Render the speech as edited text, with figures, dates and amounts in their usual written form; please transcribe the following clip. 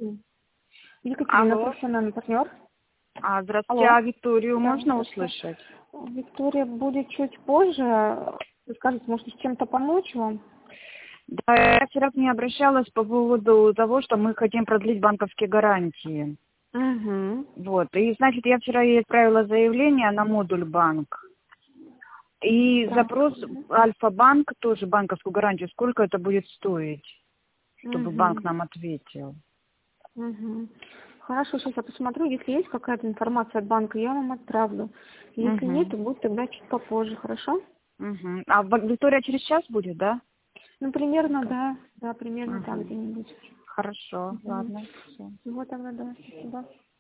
Екатерина, Алло. профессиональный партнер. Здравствуйте, Алло. а Викторию Да, можно здравствуйте. услышать? Виктория будет чуть позже. Вы скажите, может, с чем-то помочь вам? Да, я вчера к ней обращалась по поводу того, что мы хотим продлить банковские гарантии. Угу. Вот. И, значит, я вчера ей отправила заявление на модуль банк. И Так. запрос Альфа-банк, тоже банковскую гарантию, сколько это будет стоить, чтобы банк нам ответил. Угу. Хорошо, сейчас я посмотрю. Если есть какая-то информация от банка, я вам отправлю. Если нет, то будет тогда чуть попозже, хорошо? Угу. А Виктория через час будет, да? Ну, примерно, да. Да, примерно так Угу. где-нибудь. Хорошо, ладно. Всё. Вот тогда, да. Спасибо.